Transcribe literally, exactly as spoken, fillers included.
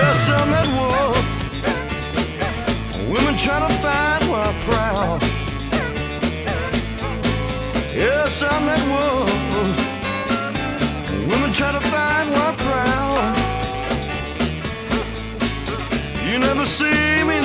Yes, I'm that wolf. Women try to find my proud. Yes, I'm that wolf. Women try to find my proud. You never see me